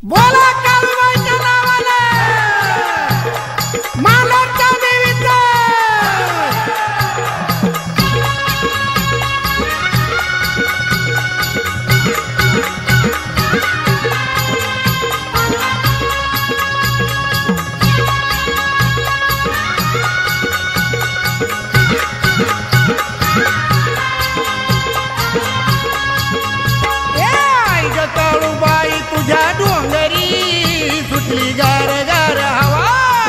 बोला काळूबाईच्या नावाने मानवच्या देवीचं काळूबाई तुझ्या डोंगरी सुटली गार गार हवा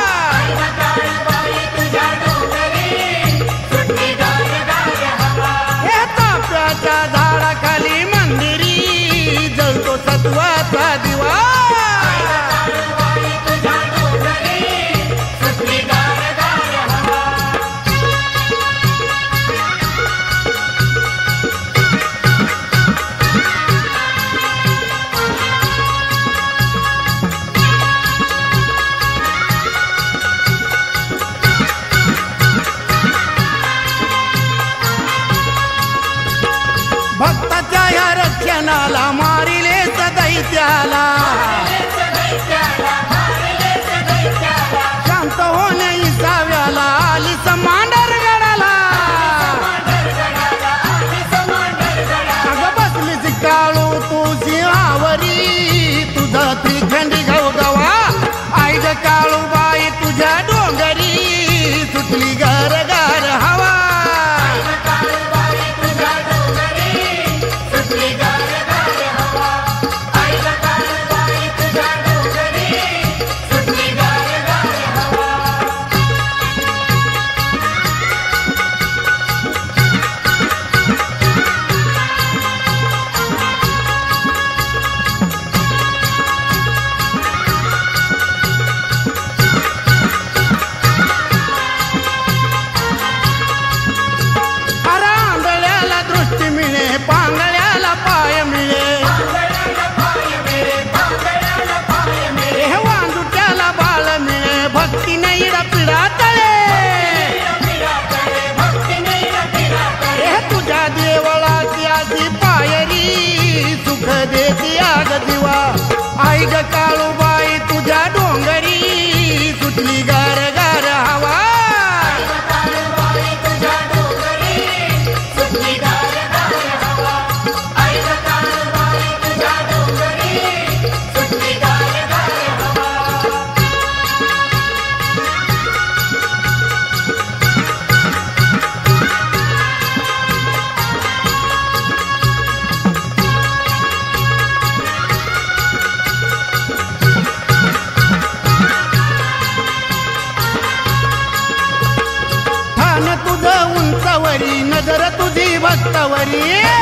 हे ताप्याच्या झाडाखाली मंदिरी जळतो सत्वाचा दिवा भक्ताच्या या रक्षणाला मारिले दैत्याला शांत होणे इसाव्याला आली समांडरगडाला अगं बसलीस काळू तू सिंहावरी तुझा त्रिखंडी गवगवा आई ग काळूबाई तुझ्या डोंगरी सुटली गार गार हवा पांगळ्याला पाय मिळे हे वांजुट्याला बाळ मिळे भक्ती नाही पिढा तळे हे तुझ्या देवळाची आधी पायरी सुख देती आग दिवा आई ग काळूबाई तुझ्या डोंगरी सुटली गार गार हवा तुझं उंचावरी नजर तुझी भक्तावरी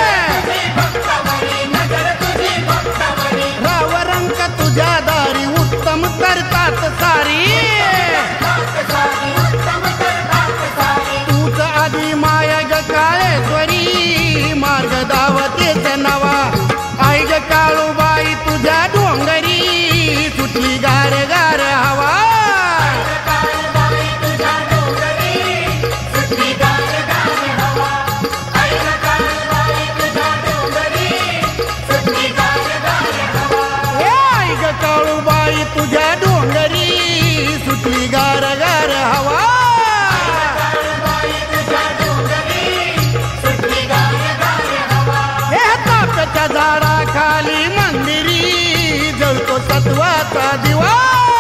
राव रंग तुझ्या दारी उत्तम करतात सारी तूच आधी माया ग काळेश्वरी मार्ग दावतेच नवा आई ग काळूबाई तुझ्या डोंगरी सुटली गार गार हवा काळूबाई तुझ्या डोंगरी सुटली गार गार हवा हे ताप्याच्या झाडाखाली मंदिरी जळतो सत्वाचा दिवा